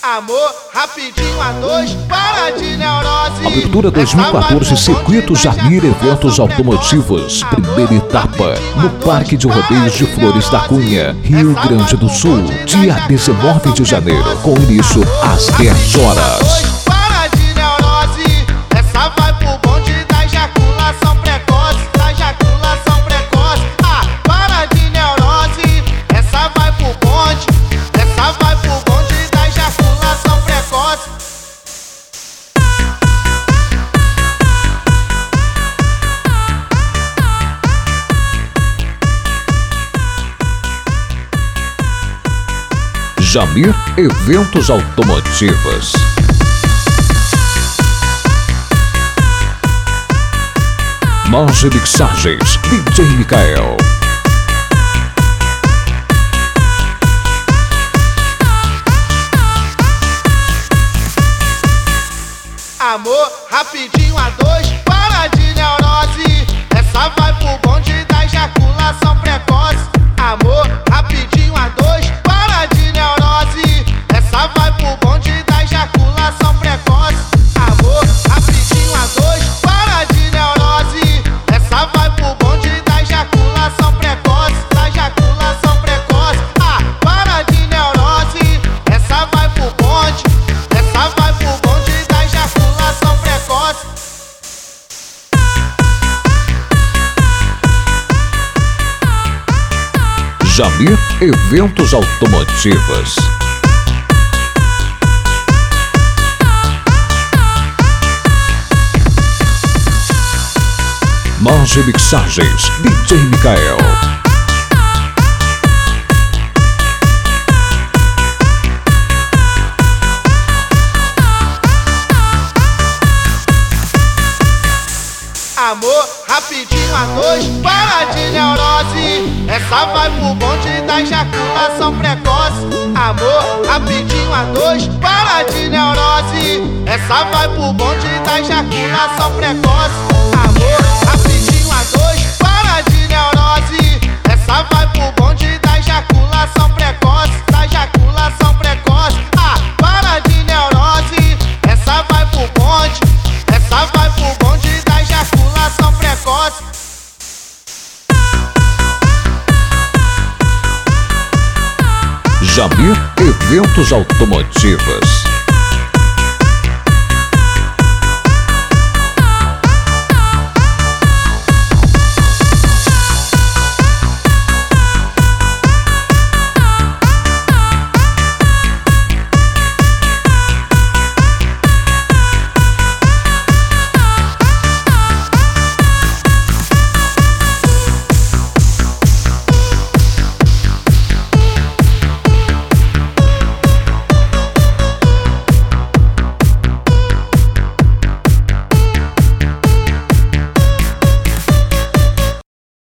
Amor, rapidinho a dois, para de neurose. Abertura 2014, Circuito Jamir Eventos Automotivos. Primeira etapa, no Parque de Rodeios de Flores da Cunha, Rio Grande do Sul. Dia 19 de janeiro, com início às 10 horas. Para de neurose, essa vai pro bonde da ejaculação precoce, da ejaculação precoce. Ah, para de neurose, essa vai pro bonde, essa vai pro bonde da ejaculação precoce. Jamir Eventos Automotivos. Marge Mixagens, DJ Mikael. Amor, rapidinho a dois, para de neurose, essa vai pro bonde da ejaculação precoce. Amor, rapidinho a dois, para de neurose, essa vai pro bonde da ejaculação precoce. Amor, rapidinho a dois, para de neurose, essa vai pro bonde da ejaculação precoce, da ejaculação precoce. Ah, para de neurose, essa vai pro bonde, essa vai pro bonde da ejaculação precoce. Jamir Eventos Automotivos. Marge Mixagens, DJ Mikael. Amor, rapidinho a dois, para de neurose, essa vai pro bonde da ejaculação precoce. Amor, rapidinho a dois, para de neurose, essa vai pro bonde da ejaculação precoce. Amor, rapidinho a dois, para de neurose, essa vai pro bonde da ejaculação precoce, da ejaculação precoce. Ah, para de neurose, essa vai pro bonde, essa vai pro bonde da ejaculação precoce. Jamir Eventos Automotivos.